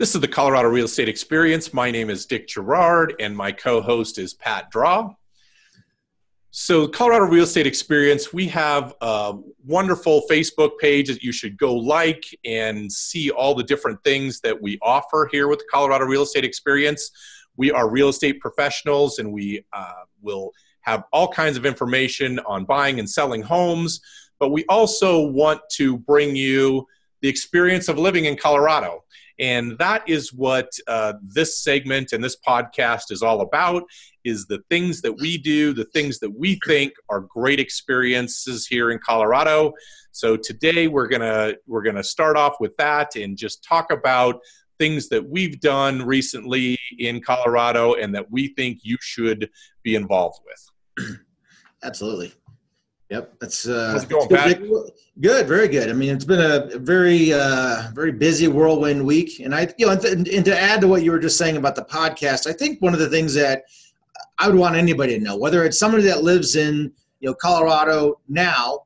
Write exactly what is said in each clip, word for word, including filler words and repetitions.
This is the Colorado Real Estate Experience. My name is Dick Gerard, and my co-host is Pat Draw. So Colorado Real Estate Experience, we have a wonderful Facebook page that you should go like and see all the different things that we offer here with the Colorado Real Estate Experience. We are real estate professionals, and we uh, will have all kinds of information on buying and selling homes, but we also want to bring you the experience of living in Colorado. And that is what uh, this segment and this podcast is all about, is the things that we do, the things that we think are great experiences here in Colorado. So today we're gonna we're gonna start off with that and just talk about things that we've done recently in Colorado and that we think you should be involved with. Absolutely. Yep. That's uh, How's it going, Pat? Good. Very good. I mean, it's been a very, uh, very busy whirlwind week. And I, you know, and, and to add to what you were just saying about the podcast, I think one of the things that I would want anybody to know, whether it's somebody that lives in, you know, Colorado now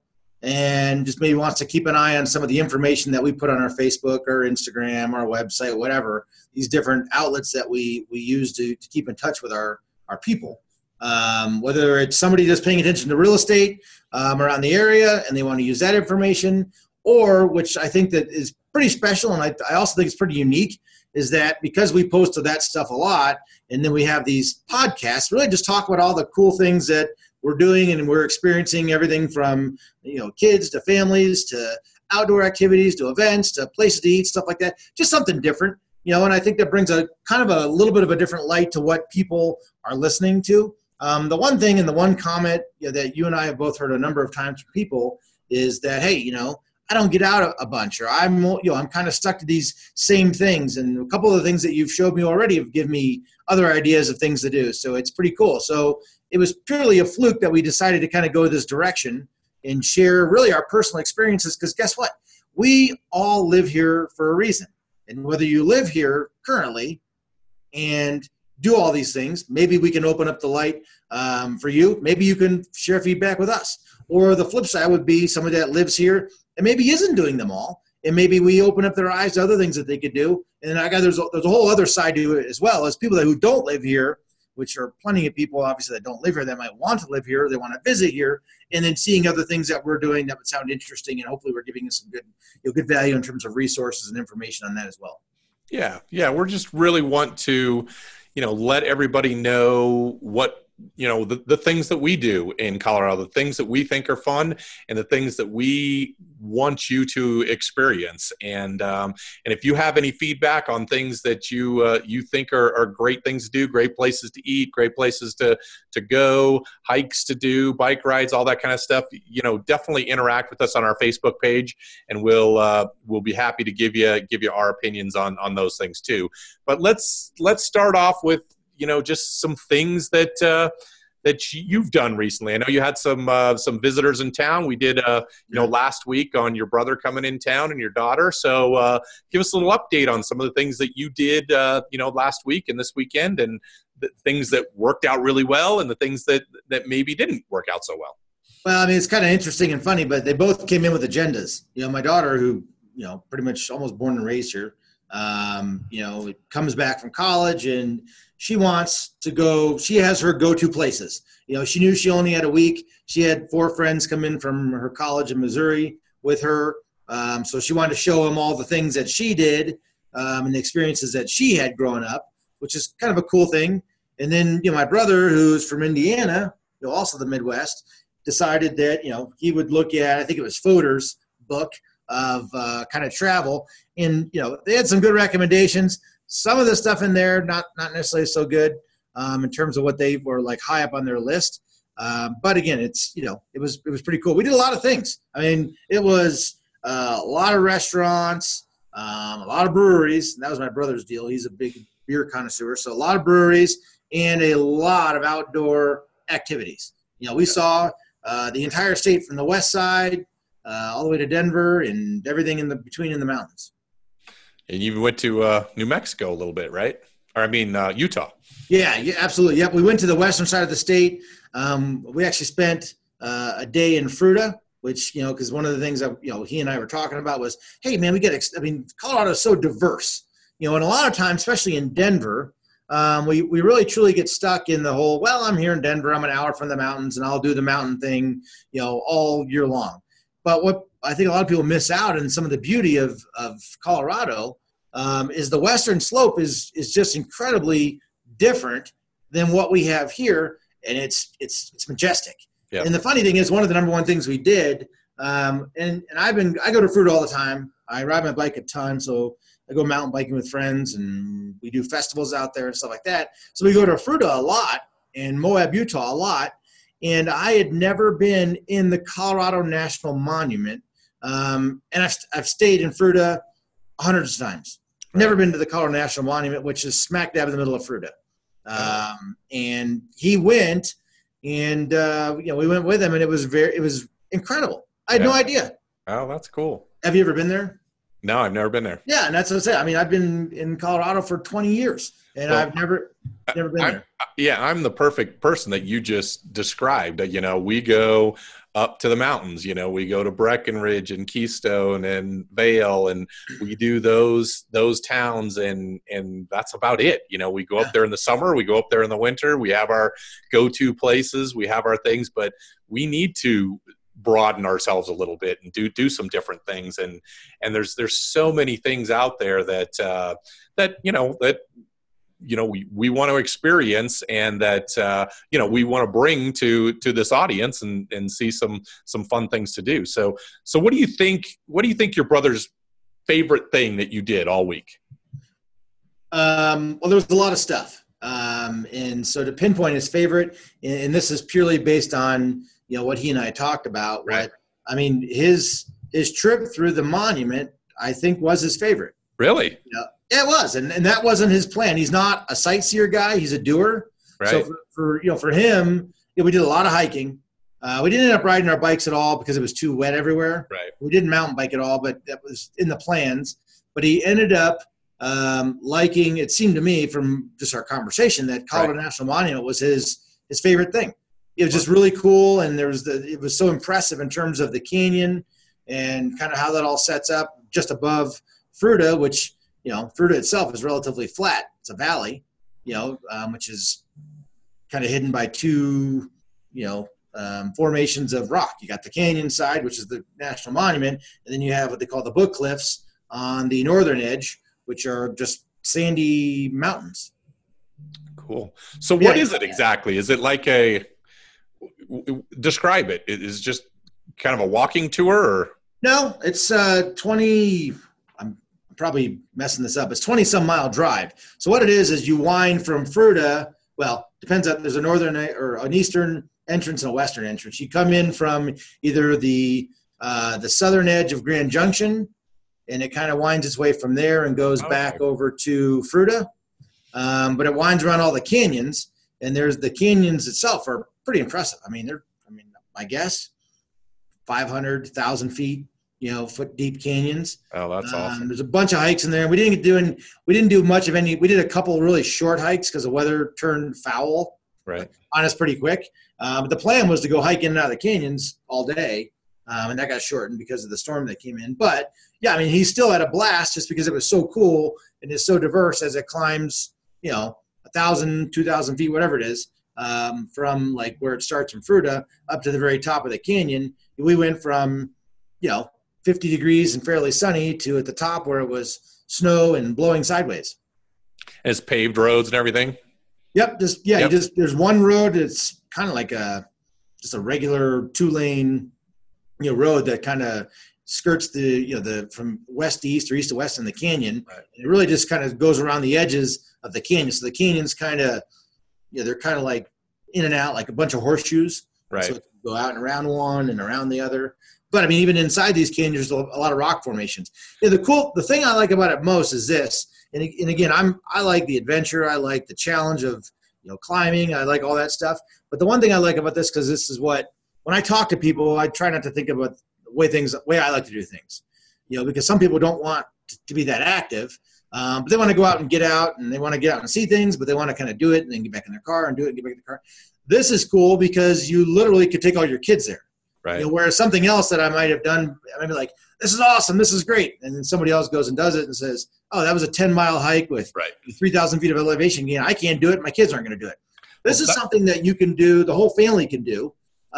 and just maybe wants to keep an eye on some of the information that we put on our Facebook or Instagram or our website, whatever, these different outlets that we, we use to, to keep in touch with our, our people. Um, whether it's somebody just paying attention to real estate um, around the area and they want to use that information, or which I think that is pretty special, and I, I also think it's pretty unique, is that because we post to that stuff a lot, and then we have these podcasts, really just talk about all the cool things that we're doing and we're experiencing, everything from, you know, kids to families to outdoor activities to events to places to eat, stuff like that, just something different. You know, and I think that brings a kind of a little bit of a different light to what people are listening to. Um, the one thing and the one comment, you know, that you and I have both heard a number of times from people is that, hey, you know, I don't get out a, a bunch, or I'm, you know, I'm kind of stuck to these same things. And a couple of the things that you've showed me already have given me other ideas of things to do. So it's pretty cool. So it was purely a fluke that we decided to kind of go this direction and share really our personal experiences. Because guess what? We all live here for a reason. And whether you live here currently and do all these things, maybe we can open up the light um, for you. Maybe you can share feedback with us. Or the flip side would be somebody that lives here and maybe isn't doing them all. And maybe we open up their eyes to other things that they could do. And I got there's a, there's a whole other side to it as well, as people that who don't live here, which are plenty of people obviously that don't live here, that might want to live here, they want to visit here, and then seeing other things that we're doing that would sound interesting, and hopefully we're giving you some good, you know, good value in terms of resources and information on that as well. Yeah, yeah, we're just really want to, you know, let everybody know what, you know, the, the things that we do in Colorado, the things that we think are fun, and the things that we want you to experience. And um, and if you have any feedback on things that you uh, you think are, are great things to do, great places to eat, great places to to go, hikes to do, bike rides, all that kind of stuff, you know, definitely interact with us on our Facebook page, and we'll uh, we'll be happy to give you give you our opinions on on those things too. But let's let's start off with, you know, just some things that uh, that you've done recently. I know you had some uh, some visitors in town. We did, uh, you know, last week on your brother coming in town and your daughter. So uh, give us a little update on some of the things that you did, uh, you know, last week and this weekend, and the things that worked out really well and the things that that maybe didn't work out so well. Well, I mean, it's kind of interesting and funny, but they both came in with agendas. You know, my daughter, who, you know, pretty much almost born and raised here, um, you know, comes back from college and she wants to go, she has her go-to places. You know, she knew she only had a week. She had four friends come in from her college in Missouri with her. Um, so she wanted to show them all the things that she did um, and the experiences that she had growing up, which is kind of a cool thing. And then, you know, my brother, who's from Indiana, you know, also the Midwest, decided that, you know, he would look at, I think it was Fodor's book of uh, kind of travel. And, you know, they had some good recommendations. Some of the stuff in there, not not necessarily so good um, in terms of what they were like high up on their list. Um, but again, it's, you know, it was it was pretty cool. We did a lot of things. I mean, it was uh, a lot of restaurants, um, a lot of breweries. That was my brother's deal. He's a big beer connoisseur. So a lot of breweries and a lot of outdoor activities. You know, we saw uh, the entire state from the west side uh, all the way to Denver and everything in the between in the mountains. And you went to uh, New Mexico a little bit, right? Or I mean, uh, Utah. Yeah, yeah, absolutely. Yep, we went to the western side of the state. Um, we actually spent uh, a day in Fruita, which, you know, because one of the things that, you know, he and I were talking about was, hey, man, we get, ex- I mean, Colorado is so diverse. you know, and a lot of times, especially in Denver, um, we, we really truly get stuck in the whole, well, I'm here in Denver, I'm an hour from the mountains, and I'll do the mountain thing, you know, all year long. But what I think a lot of people miss out in some of the beauty of, of Colorado um, is the western slope is is just incredibly different than what we have here, and it's it's it's majestic. Yep. And the funny thing is, one of the number one things we did, um, and and I've been I go to Fruita all the time. I ride my bike a ton, so I go mountain biking with friends, and we do festivals out there and stuff like that. So we go to Fruita a lot, and Moab, Utah a lot. And I had never been in the Colorado National Monument, um, and I've I've stayed in Fruita hundreds of times. Right. Never been to the Colorado National Monument, which is smack dab in the middle of Fruita. Um, and he went, and uh, you know, we went with him, and it was very, it was incredible. I had yeah. no idea. Oh, that's cool. Have you ever been there? No, I've never been there. Yeah, and that's what I say. I mean, I've been in Colorado for twenty years, and well, I've never, never been I'm, there. Yeah, I'm the perfect person that you just described. You know, we go up to the mountains. You know, we go to Breckenridge and Keystone and Vail, and we do those those towns, and and that's about it. You know, we go up there in the summer, we go up there in the winter. We have our go-to places, we have our things, but we need to broaden ourselves a little bit and do do some different things. And and there's there's so many things out there that uh, that you know that. you know, we, we want to experience, and that, uh, you know, we want to bring to, to this audience and, and see some, some fun things to do. So, so what do you think, what do you think your brother's favorite thing that you did all week? Um, well, there was a lot of stuff. Um, and so to pinpoint his favorite, and this is purely based on, you know, what he and I talked about, right? What, I mean, his, his trip through the monument, I think, was his favorite. Really? You know, yeah, it was, and and that wasn't his plan. He's not a sightseer guy; he's a doer. Right. So for, for you know, for him, you know, we did a lot of hiking. Uh, we didn't end up riding our bikes at all because it was too wet everywhere. Right. We didn't mountain bike at all, but that was in the plans. But he ended up um, liking. It seemed to me from just our conversation that Colorado right. National Monument was his his favorite thing. It was just really cool, and there was the. It was so impressive in terms of the canyon and kind of how that all sets up just above Fruita, which. You know, Fruita itself is relatively flat. It's a valley, you know, um, which is kind of hidden by two, you know, um, formations of rock. You got the canyon side, which is the National Monument, and then you have what they call the Book Cliffs on the northern edge, which are just sandy mountains. Cool. So what yeah, is it exactly? Is it like a – describe it. Is it just kind of a walking tour or? No, it's uh, twenty – probably messing this up. It's twenty some mile drive. So what it is, is you wind from Fruita. Well, depends on, there's a northern or an eastern entrance and a western entrance. You come in from either the, uh, the southern edge of Grand Junction, and it kind of winds its way from there and goes okay. back over to Fruita. Um, but it winds around all the canyons, and there's the canyons itself are pretty impressive. I mean, they're, I mean, I guess five hundred thousand feet, you know, foot deep canyons. Oh, that's um, awesome. There's a bunch of hikes in there. We didn't do any, we didn't do much of any. We did a couple really short hikes because the weather turned foul right. on us pretty quick. Uh, but the plan was to go hike in and out of the canyons all day. Um, and that got shortened because of the storm that came in. But yeah, I mean, he still had a blast just because it was so cool and it's so diverse as it climbs, you know, a thousand, two thousand feet, whatever it is, um, from like where it starts in Fruita up to the very top of the canyon. We went from, you know, fifty degrees and fairly sunny to at the top where it was snow and blowing sideways. And it's paved roads and everything? Yep. Just, yeah, yep. You just, there's one road. It's kind of like a, just a regular two lane, you know, road that kind of skirts the, you know, the, from west to east or east to west in the canyon. Right. It really just kind of goes around the edges of the canyon. So the canyon's kind of, you know, they're kind of like in and out, like a bunch of horseshoes. Right. So it can go out and around one and around the other. But I mean, even inside these canyons, there's a lot of rock formations. Yeah, the cool, the thing I like about it most is this. And, and again, I'm I like the adventure. I like the challenge of, you know, climbing. I like all that stuff. But the one thing I like about this, because this is what, when I talk to people, I try not to think about the way things, the way I like to do things. You know, because some people don't want to be that active, um, but they want to go out and get out, and they want to get out and see things, but they want to kind of do it and then get back in their car and do it and get back in the car. This is cool because you literally could take all your kids there. Right. You know, whereas something else that I might have done, I might be like, this is awesome, this is great. And then somebody else goes and does it and says, oh, that was a ten mile hike with right. three thousand feet of elevation gain. I can't do it. My kids aren't going to do it. This well, is that- something that you can do, the whole family can do,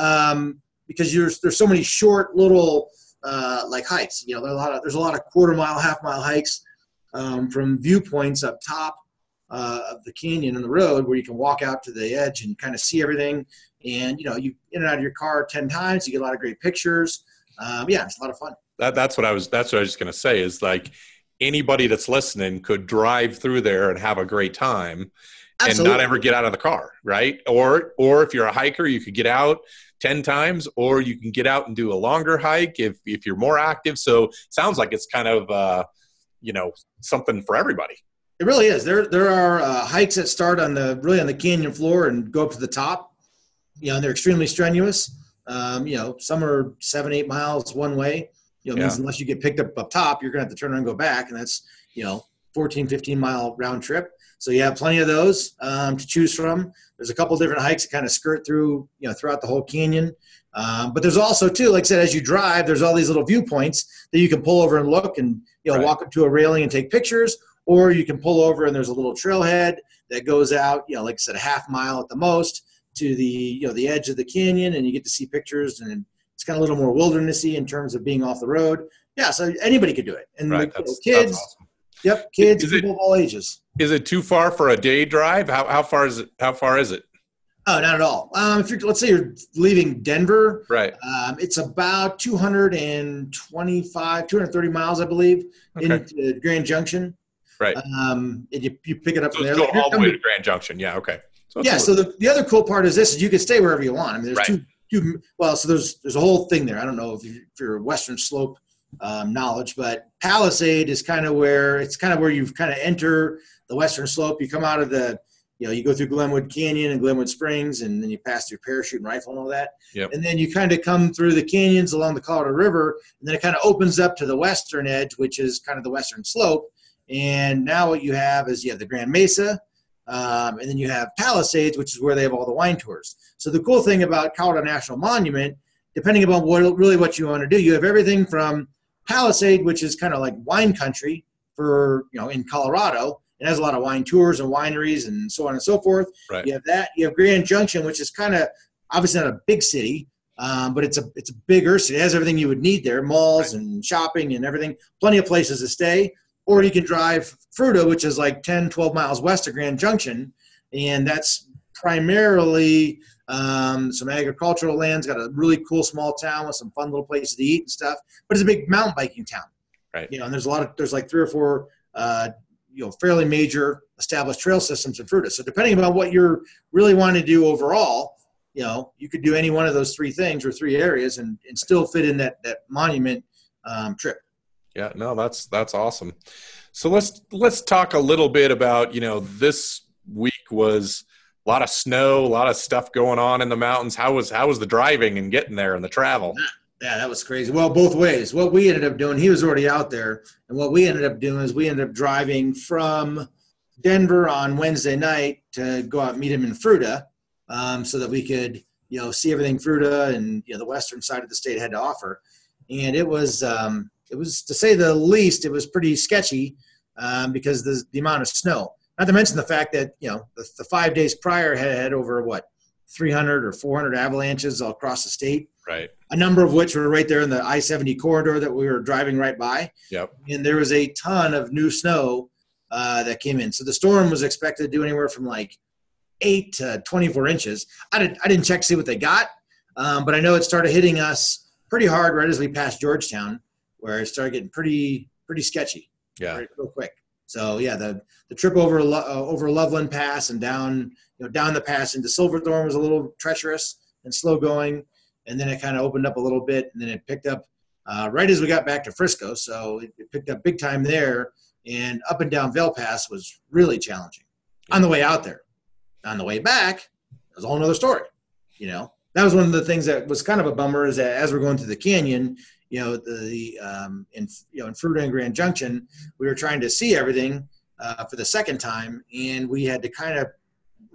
um, because you're, there's so many short little uh, like hikes. You know, there's a lot of, there's a lot of quarter mile, half mile hikes um, from viewpoints up top uh, of the canyon and the road where you can walk out to the edge and kind of see everything. And, you know, you in and out of your car ten times, you get a lot of great pictures. Um, yeah, it's a lot of fun. That, that's what I was, that's what I was just going to say is like anybody that's listening could drive through there and have a great time. Absolutely. And not ever get out of the car, right? Or, or if you're a hiker, you could get out ten times, or you can get out and do a longer hike if if you're more active. So it sounds like it's kind of, uh, you know, something for everybody. It really is. There there are uh, hikes that start on the really on the canyon floor and go up to the top. You know, and they're extremely strenuous. Um, you know, some are seven, eight miles one way. You know, it means yeah. unless you get picked up up top, you're going to have to turn around and go back, and that's you know, fourteen, fifteen mile round trip. So you have plenty of those um, to choose from. There's a couple different hikes that kind of skirt through, you know, throughout the whole canyon. Um, but there's also too, like I said, as you drive, there's all these little viewpoints that you can pull over and look and, you know, right. walk up to a railing and take pictures, or you can pull over and there's a little trailhead that goes out, you know, like I said, a half mile at the most to the, you know, the edge of the canyon, and you get to see pictures, and it's kind of a little more wildernessy in terms of being off the road. Yeah. So anybody could do it. And right. the that's, kids, that's awesome. Yep. Kids, is people it, of all ages. Is it too far for a day drive? How how far is it? How far is it? Oh, not at all. Um, if you're, let's say you're leaving Denver, right? Um, it's about two hundred twenty-five, two hundred thirty miles, I believe, okay. into Grand Junction. Right. Um, and you, you pick it up so from there. Go all the way to Grand Junction. Yeah. Okay. So yeah. So the, the other cool part is this: is you can stay wherever you want. I mean, there's right. two two. Well, so there's there's a whole thing there. I don't know if, you, if you're Western Slope um, knowledge, but Palisade is kind of where it's kind of where you kind of enter the Western Slope. You come out of the, you know, you go through Glenwood Canyon and Glenwood Springs, and then you pass through Parachute and Rifle and all that. Yep. And then you kind of come through the canyons along the Colorado River, and then it kind of opens up to the western edge, which is kind of the Western Slope. And now what you have is you have the Grand Mesa, um, and then you have Palisades, which is where they have all the wine tours. So the cool thing about Colorado National Monument, depending upon what really what you want to do, you have everything from Palisade, which is kind of like wine country for, you know, in Colorado. It has a lot of wine tours and wineries and so on and so forth. Right. You have that. You have Grand Junction, which is kind of obviously not a big city, um, but it's a it's a bigger city. It has everything you would need there, malls right. and shopping and everything. Plenty of places to stay. Or you can drive Fruita, which is like ten, twelve miles west of Grand Junction, and that's primarily um, some agricultural lands. Got a really cool small town with some fun little places to eat and stuff. But it's a big mountain biking town. Right. You know, and there's a lot of there's like three or four. Uh, you know, fairly major established trail systems in Fruita. So depending on what you're really wanting to do overall, you know, you could do any one of those three things or three areas and, and still fit in that, that monument um, trip. Yeah, no, that's, that's awesome. So let's, let's talk a little bit about, you know, this week was a lot of snow, a lot of stuff going on in the mountains. How was, how was the driving and getting there and the travel? Yeah, that was crazy. Well, both ways. What we ended up doing, he was already out there, and what we ended up doing is we ended up driving from Denver on Wednesday night to go out and meet him in Fruita, um, so that we could, you know, see everything Fruita and, you know, the western side of the state had to offer. And it was, um, it was to say the least, it was pretty sketchy um, because the the amount of snow. Not to mention the fact that, you know, the, the five days prior had, had over what three hundred or four hundred avalanches all across the state. Right. A number of which were right there in the I seventy corridor that we were driving right by. Yep. And there was a ton of new snow uh, that came in. So the storm was expected to do anywhere from like eight to twenty-four inches. I didn't, I didn't check to see what they got, um, but I know it started hitting us pretty hard right as we passed Georgetown, where it started getting pretty, pretty sketchy. Yeah. Right, real quick. So yeah, the, the trip over uh, over Loveland Pass and down, you know, down the pass into Silverthorne was a little treacherous and slow going. And then it kind of opened up a little bit, and then it picked up uh, right as we got back to Frisco. So it, it picked up big time there, and up and down Vail Pass was really challenging on the way out there. On the way back, it was a whole other story. You know, that was one of the things that was kind of a bummer is that as we're going through the canyon, you know, the um, in you know in Fruita and Grand Junction, we were trying to see everything uh, for the second time, and we had to kind of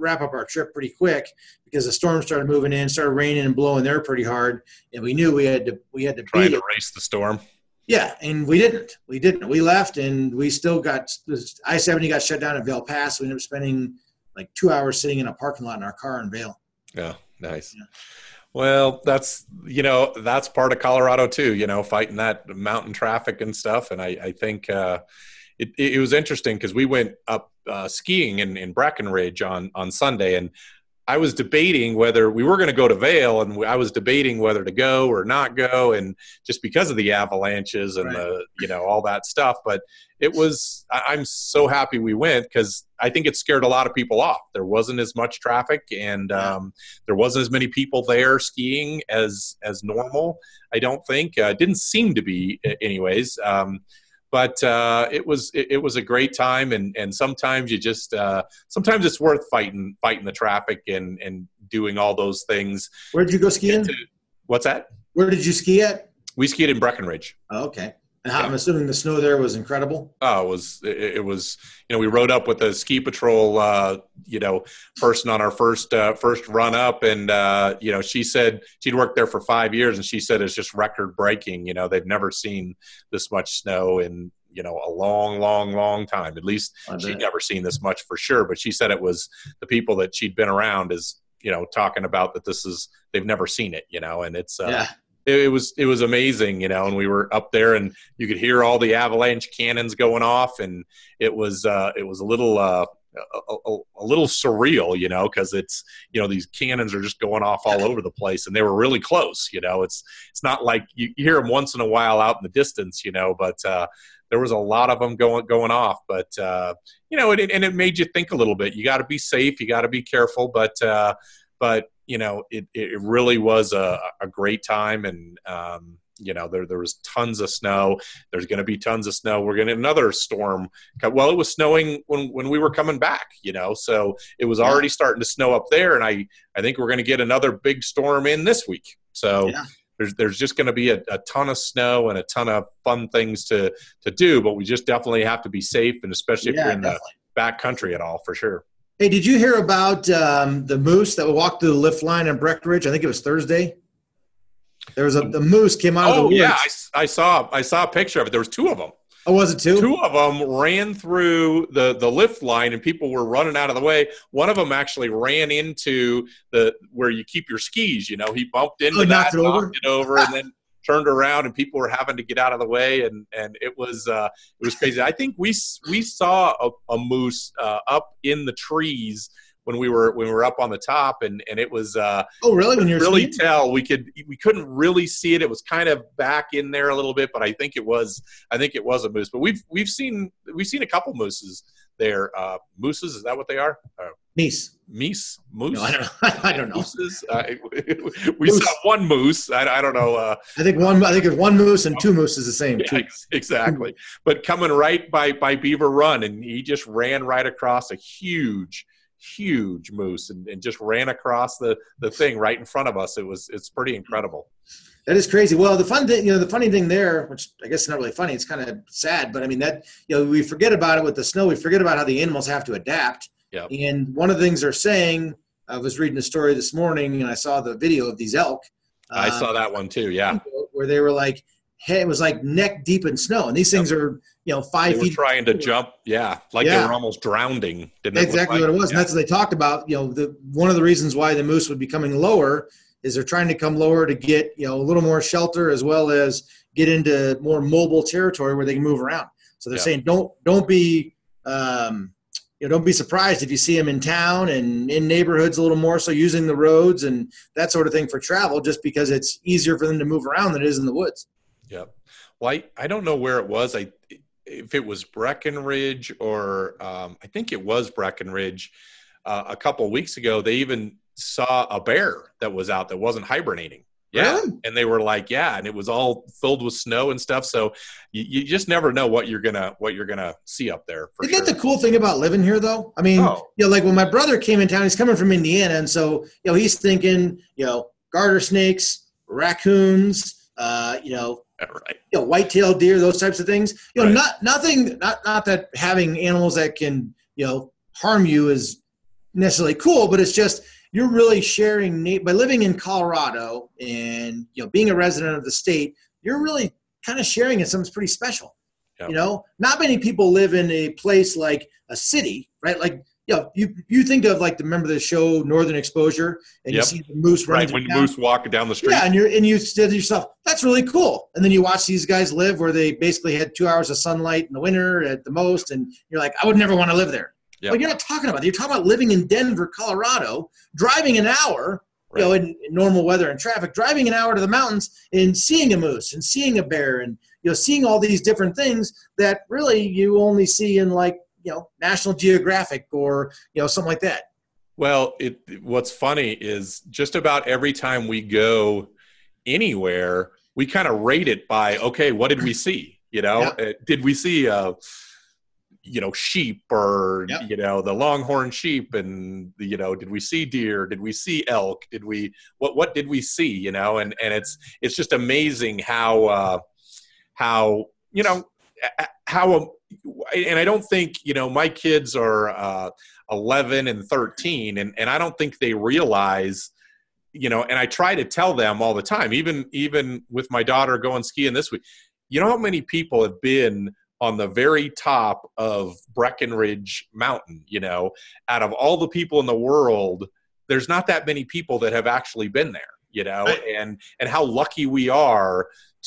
wrap up our trip pretty quick because the storm started moving in, started raining and blowing there pretty hard, and we knew we had to we had to Trying beat to it. race the storm. Yeah, and we didn't. We didn't. We left, and we still got I seventy got shut down at Vail Pass. We ended up spending like two hours sitting in a parking lot in our car in Vail. Yeah, nice. Yeah. Well, that's, you know, that's part of Colorado too, you know, fighting that mountain traffic and stuff. And I, I think uh, it, it was interesting because we went up uh, skiing in, in Breckenridge on, on Sunday, and I was debating whether we were going to go to Vail, and I was debating whether to go or not go, and just because of the avalanches and Right. the, you know, all that stuff. But it was, I'm so happy we went because I think it scared a lot of people off. There wasn't as much traffic, and um, there wasn't as many people there skiing as as normal. I don't think uh, it didn't seem to be, anyways. Um, But uh, it was it, it was a great time, and, and sometimes you just uh, sometimes it's worth fighting fighting the traffic and, and doing all those things. Where did you go skiing? To, what's that? Where did you ski at? We skied in Breckenridge. Oh, okay. And how, Yeah. I'm assuming the snow there was incredible. Oh, it was it, it was you know, we rode up with the ski patrol uh, you know person on our first uh, first run up, and uh, you know, she said she'd worked there for five years, and she said it's just record breaking. You know, they've never seen this much snow in, you know, a long, long, long time. At least I she'd bet. never seen this much for sure. But she said it was the people that she'd been around is, you know, talking about that this is, they've never seen it, you know, and it's uh, Yeah. it, it was it was amazing, you know, and we were up there and you could hear all the avalanche cannons going off, and it was uh, it was a little uh, a, a, a little surreal, you know, because it's, you know, these cannons are just going off all over the place, and they were really close, you know. It's it's not like you, you hear them once in a while out in the distance, you know, but uh, there was a lot of them going going off. But uh, you know, it, and it made you think a little bit. You got to be safe, you got to be careful, but uh, but you know, it it really was a, a great time, and um, you know, there there was tons of snow. There's going to be tons of snow. We're going to another storm. Well, it was snowing when when we were coming back, you know, so it was already starting to snow up there, and I I think we're going to get another big storm in this week. So. Yeah. There's, there's just going to be a, a ton of snow and a ton of fun things to, to do, but we just definitely have to be safe, and especially if Yeah, you're in definitely. the back country at all, for sure. Hey, did you hear about um, the moose that walked through the lift line in Breckenridge? I think it was Thursday. There was a the moose came out of the Oh woods. yeah, I, I saw I saw a picture of it. There was two of them. Oh, was it two? Two of them ran through the, the lift line, and people were running out of the way. One of them actually ran into the where you keep your skis. You know, he bumped into Oh, that, knocked it over? knocked it over, and then turned around, and people were having to get out of the way, and and it was uh, it was crazy. I think we we saw a, a moose uh, up in the trees when we were when we were up on the top, and and it was uh, Oh, really? When you're really skiing? tell we could we couldn't really see it. It was kind of back in there a little bit, but I think it was I think it was a moose. But we've we've seen we've seen a couple mooses there. Uh, mooses, is that what they are? Uh, Niece. meese, moose. No, I don't know. I don't know. Mooses. Uh, we Moose. saw one moose. I, I don't know. Uh, I think one. I think it's one moose and two moose is the same. yeah, Two. ex- exactly. But coming right by by Beaver Run, and he just ran right across a huge. huge moose and, and just ran across the the thing right in front of us. It was it's pretty incredible. That is crazy. Well, the fun thing, you know, the funny thing there, which I guess is not really funny, it's kind of sad, but I mean that, you know, we forget about it with the snow. We forget about how the animals have to adapt. Yep. And one of the things they're saying, I was reading a story this morning and I saw the video of these elk. I um, saw that one too. Yeah, where they were like, hey, it was like neck deep in snow, and these things are, you know, five they were feet. trying to jump. Yeah, like Yeah. they were almost drowning. Didn't it look Exactly like? what it was. Yeah. And that's what they talked about. You know, the one of the reasons why the moose would be coming lower is they're trying to come lower to get, you know, a little more shelter as well as get into more mobile territory where they can move around. So they're Yeah. saying don't don't be um, you know, don't be surprised if you see them in town and in neighborhoods a little more so using the roads and that sort of thing for travel, just because it's easier for them to move around than it is in the woods. Yep. Well, I, I don't know where it was. I if it was Breckenridge or um, I think it was Breckenridge. Uh, a couple of weeks ago, they even saw a bear that was out that wasn't hibernating. Yeah, Really? and they were like, yeah, and it was all filled with snow and stuff. So you, you just never know what you're gonna what you're gonna see up there. For Isn't sure. that the cool thing about living here, though? I mean, Oh. you know, like when my brother came in town, he's coming from Indiana, and so you know he's thinking, you know, garter snakes, raccoons, uh, you know, Right. you know, white-tailed deer, those types of things. You know, Right. not nothing, not not that having animals that can, you know, harm you is necessarily cool, but it's just you're really sharing by living in Colorado and you know being a resident of the state. You're really kind of sharing in something pretty special. Yep. You know, not many people live in a place like a city, right? Like, you know, you, you think of like, the, remember the show Northern Exposure, and yep. you see the moose running right, when down. moose walk down the street. Yeah, and, you're, and you said to yourself, that's really cool. And then you watch these guys live where they basically had two hours of sunlight in the winter at the most, and you're like, I would never want to live there. Yep. But you're not talking about that. You're talking about living in Denver, Colorado, driving an hour, right. you know, in, in normal weather and traffic, driving an hour to the mountains and seeing a moose and seeing a bear and, you know, seeing all these different things that really you only see in like, you know, National Geographic or, you know, something like that. Well, it, what's funny is just about every time we go anywhere, we kind of rate it by, okay, what did we see? You know, yeah. uh, did we see, uh, you know, sheep or, yep. you know, the longhorn sheep, and, you know, did we see deer? Did we see elk? Did we, what, what did we see? You know, and, and it's, it's just amazing how, uh, how, you know, how, and I don't think, you know, my kids are uh, eleven and thirteen, and, and I don't think they realize, you know, and I try to tell them all the time, even, even with my daughter going skiing this week, you know how many people have been on the very top of Breckenridge Mountain, you know, out of all the people in the world, there's not that many people that have actually been there, you know, right. and, and how lucky we are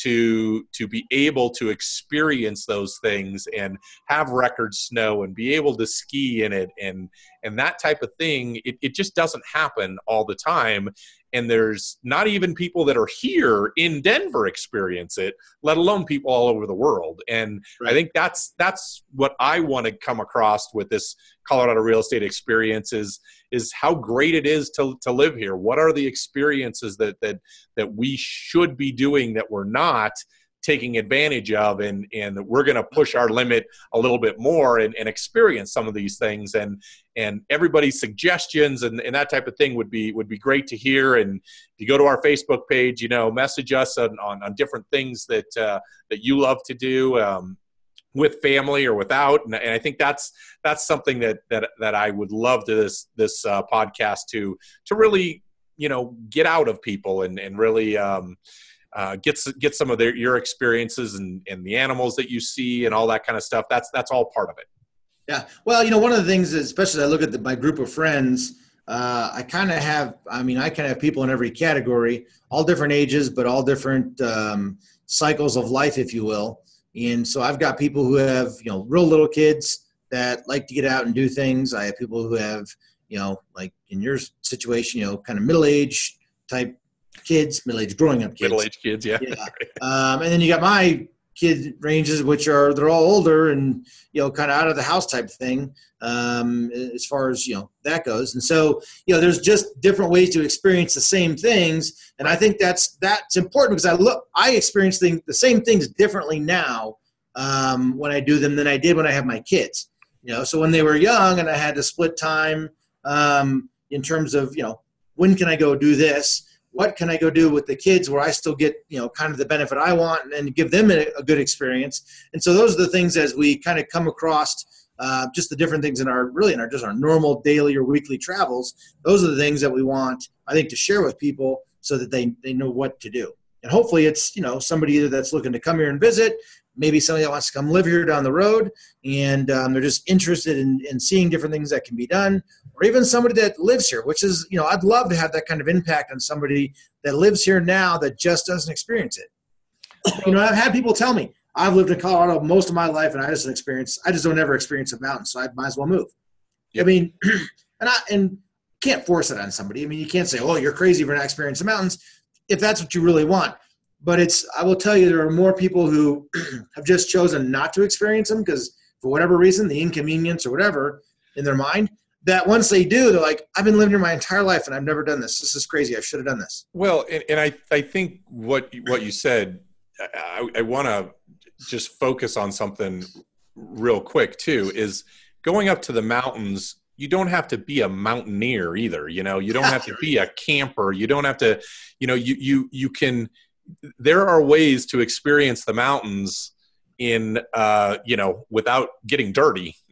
to to be able to experience those things and have record snow and be able to ski in it and and that type of thing. It, it just doesn't happen all the time, and there's not even people that are here in Denver experience it, let alone people all over the world. And right. I think that's that's what I want to come across with this Colorado Real Estate Experience is is how great it is to to live here. What are the experiences that that that we should be doing that we're not taking advantage of, and and we're going to push our limit a little bit more and, and experience some of these things, and and everybody's suggestions and, and that type of thing would be would be great to hear. And if you go to our Facebook page, you know, message us on on, on different things that uh, that you love to do um, with family or without, and, and I think that's that's something that that that I would love to this this uh, podcast to to really, you know, get out of people and and really um, uh, get get some of their your experiences and and the animals that you see and all that kind of stuff. That's that's all part of it. Yeah. Well, you know, one of the things, is, especially I look at the, my group of friends, uh, I kind of have, I mean, I kind of have people in every category, all different ages, but all different um, cycles of life, if you will. And so I've got people who have, you know, real little kids that like to get out and do things. I have people who have, you know, like in your situation, you know, kind of middle-aged type kids, middle-aged growing up kids. Middle-aged kids, yeah. yeah. Um, and then you got my kid ranges, which are, they're all older and, you know, kind of out of the house type thing, um, as far as, you know, that goes. And so, you know, there's just different ways to experience the same things. And I think that's, that's important because I look, I experience things, the same things differently now um, when I do them than I did when I have my kids, you know. So when they were young and I had to split time um, in terms of, you know, when can I go do this? What can I go do with the kids where I still get, you know, kind of the benefit I want and give them a, a good experience. And so those are the things as we kind of come across uh, just the different things in our, really in our, just our normal daily or weekly travels. Those are the things that we want, I think, to share with people so that they, they know what to do. And hopefully it's, you know, somebody either that's looking to come here and visit, maybe somebody that wants to come live here down the road, and um, they're just interested in, in seeing different things that can be done, or even somebody that lives here, which is, you know, I'd love to have that kind of impact on somebody that lives here now that just doesn't experience it. You know, I've had people tell me, I've lived in Colorado most of my life, and I just experience, I just don't ever experience a mountain, so I might as well move. Yep. I mean, and I and can't force it on somebody. I mean, you can't say, oh, you're crazy for not experiencing mountains, if that's what you really want. But it's, I will tell you, there are more people who have just chosen not to experience them because for whatever reason, the inconvenience or whatever in their mind, that once they do, they're like, I've been living here my entire life and I've never done this. This is crazy. I should have done this. Well, and, and I, I think what, what you said, I, I want to just focus on something real quick too, is going up to the mountains. You don't have to be a mountaineer either. You know, you don't have to be a camper. You don't have to, you know, you, you, you can, there are ways to experience the mountains in, uh, you know, without getting dirty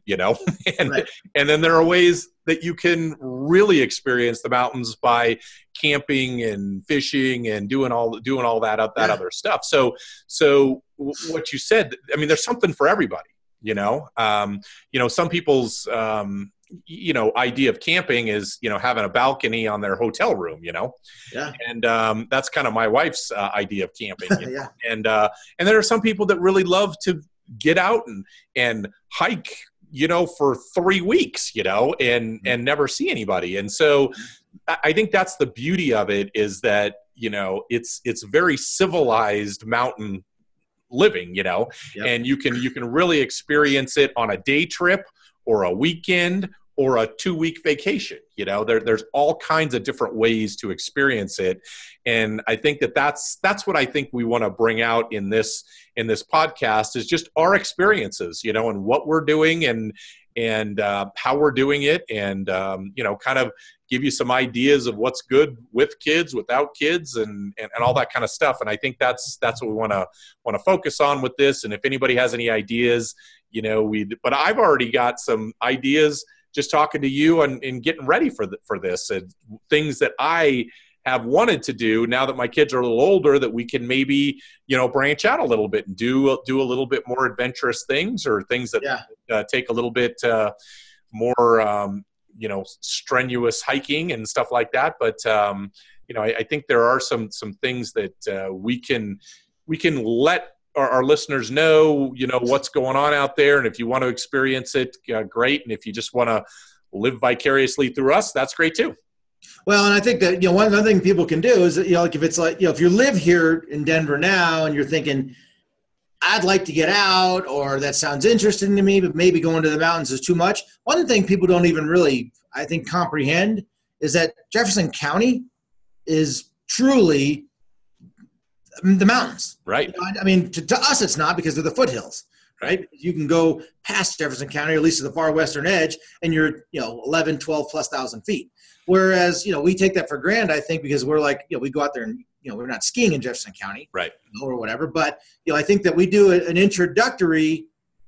you know, and, Right. and then there are ways that you can really experience the mountains by camping and fishing and doing all, doing all that, that Yeah. other stuff. So, so what you said, I mean, there's something for everybody, you know, um, you know, some people's, um, you know, idea of camping is, you know, having a balcony on their hotel room, you know, Yeah. and um, that's kind of my wife's uh, idea of camping. You know? Yeah. And, uh, and there are some people that really love to get out and, and hike, you know, for three weeks, you know, and, and never see anybody. And so I think that's the beauty of it, is that, you know, it's, it's very civilized mountain living, you know, Yep. and you can, you can really experience it on a day trip or a weekend or a two week vacation. You know, there, there's all kinds of different ways to experience it. And I think that that's, that's what I think we want to bring out in this, in this podcast, is just our experiences, you know, and what we're doing, and, and uh, how we're doing it. And, um, you know, kind of give you some ideas of what's good with kids, without kids, and, and, and all that kind of stuff. And I think that's, that's what we want to, want to focus on with this. And if anybody has any ideas, you know, we, but I've already got some ideas just talking to you and, and getting ready for the, for this, and things that I have wanted to do now that my kids are a little older, that we can maybe, you know, branch out a little bit and do, do a little bit more adventurous things, or things that Yeah. uh, take a little bit uh, more, um, you know, strenuous hiking and stuff like that. But, um, you know, I, I think there are some, some things that uh, we can, we can let Our, our listeners know, you know, what's going on out there. And if you want to experience it, uh, great. And if you just want to live vicariously through us, that's great too. Well, and I think that, you know, one other thing people can do is that, you know, like if it's like, you know, if you live here in Denver now and you're thinking, I'd like to get out, or that sounds interesting to me, but maybe going to the mountains is too much. One thing people don't even really, I think, comprehend is that Jefferson County is truly the mountains. Right. You know, I mean, to, to us, it's not, because they're the foothills, right? You can go past Jefferson County, or at least to the far western edge, and you're, you know, eleven, twelve plus thousand feet. Whereas, you know, we take that for granted, I think, because we're like, you know, we go out there and, you know, we're not skiing in Jefferson County, right, you know, or whatever. But, you know, I think that we do a, an introductory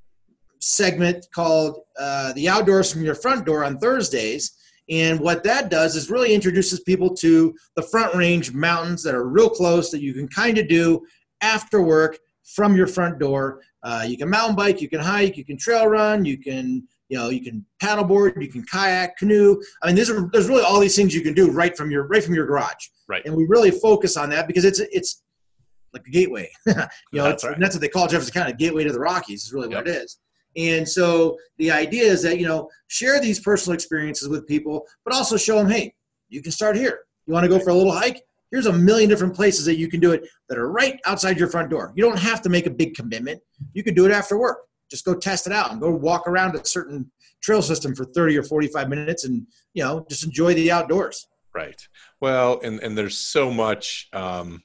segment called uh, the Outdoors from Your Front Door on Thursdays. And what that does is really introduces people to the Front Range mountains that are real close, that you can kind of do after work from your front door. Uh, you can mountain bike, you can hike, you can trail run, you can, you know, you can paddleboard, you can kayak, canoe. I mean, there's a, there's really all these things you can do right from your right from your garage. Right. And we really focus on that because it's it's like a gateway. you know, That's it's, right. that's what they call Jefferson County, gateway to the Rockies is really Yep. what it is. And so the idea is that, you know, share these personal experiences with people, but also show them, hey, you can start here. You want to go for a little hike? Here's a million different places that you can do it that are right outside your front door. You don't have to make a big commitment. You can do it after work. Just go test it out and go walk around a certain trail system for thirty or forty-five minutes and, you know, just enjoy the outdoors. Right. Well, and, and there's so much, um,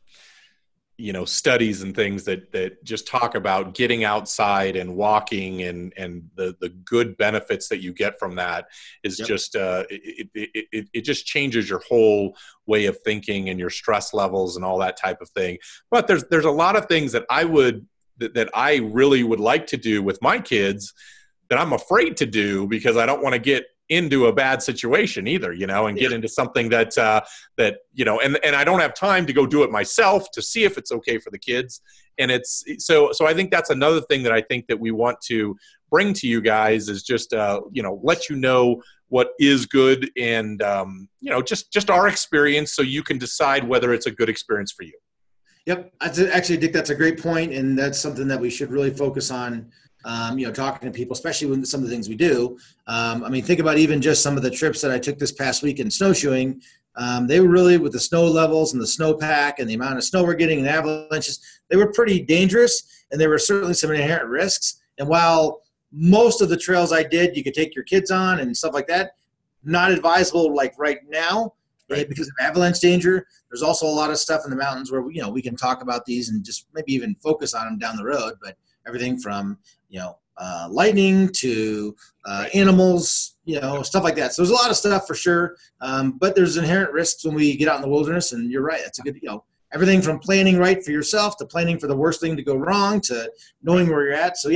you know, studies and things that, that just talk about getting outside and walking, and, and the, the good benefits that you get from that is Yep. just, uh, it, it, it, it just changes your whole way of thinking and your stress levels and all that type of thing. But there's, there's a lot of things that I would, that, that I really would like to do with my kids that I'm afraid to do because I don't want to get into a bad situation either, you know, and get Yeah. into something that, uh, that, you know, and, and I don't have time to go do it myself to see if it's okay for the kids. And it's, so, so I think that's another thing that I think that we want to bring to you guys is just, uh, you know, let you know what is good and, um, you know, just, just our experience so you can decide whether it's a good experience for you. Yep. I th- actually think that's a great point, and that's something that we should really focus on, um, you know, talking to people, especially with some of the things we do. Um, I mean, think about even just some of the trips that I took this past week in snowshoeing. Um, they were really, with the snow levels and the snowpack and the amount of snow we're getting and avalanches, they were pretty dangerous, and there were certainly some inherent risks. And while most of the trails I did, you could take your kids on and stuff like that, not advisable like right now. Right. Because of avalanche danger. There's also a lot of stuff in the mountains where, you know, we can talk about these and just maybe even focus on them down the road. But everything from, you know, uh, lightning to uh, animals, you know, stuff like that. So there's a lot of stuff for sure. Um, but there's inherent risks when we get out in the wilderness. And you're right. It's a good, you know, everything from planning right for yourself to planning for the worst thing to go wrong to knowing where you're at. So, yeah,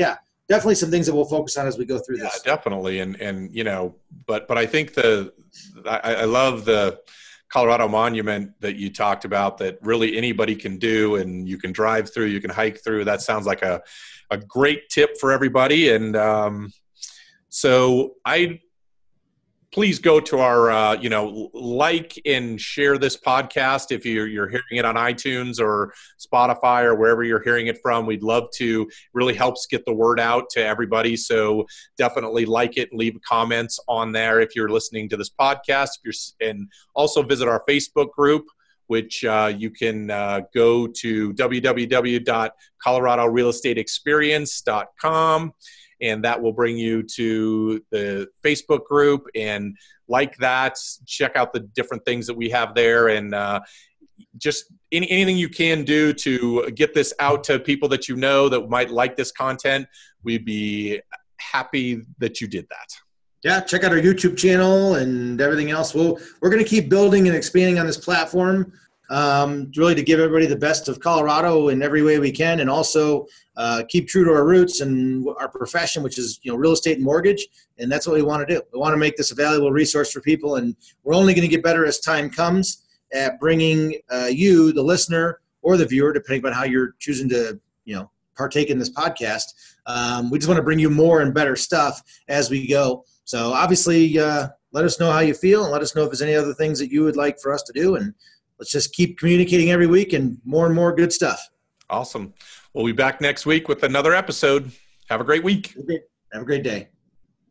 definitely some things that we'll focus on as we go through Yeah, this. definitely. And, and, you know, but, but I think the, I, I love the Colorado Monument that you talked about, that really anybody can do, and you can drive through, you can hike through. That sounds like a, a great tip for everybody. And um, so I, please go to our, uh, you know, like and share this podcast if you're, you're hearing it on iTunes or Spotify or wherever you're hearing it from. We'd love to, really helps get the word out to everybody. So definitely like it and leave comments on there if you're listening to this podcast. If you're, and also visit our Facebook group, which uh, you can uh, go to w w w dot colorado real estate experience dot com. And that will bring you to the Facebook group, and like that, check out the different things that we have there, and uh, just any, anything you can do to get this out to people that you know that might like this content. We'd be happy that you did that. Yeah, check out our YouTube channel and everything else. We'll, we're going to keep building and expanding on this platform, um, really to give everybody the best of Colorado in every way we can, and also uh, keep true to our roots and our profession, which is, you know, real estate and mortgage. And that's what we want to do. We want to make this a valuable resource for people, and we're only going to get better as time comes at bringing uh, you, the listener or the viewer, depending on how you're choosing to, you know, partake in this podcast. Um, we just want to bring you more and better stuff as we go. So obviously, uh, let us know how you feel, and let us know if there's any other things that you would like for us to do. And let's just keep communicating every week, and more and more good stuff. Awesome. We'll be back next week with another episode. Have a great week. Have a great day.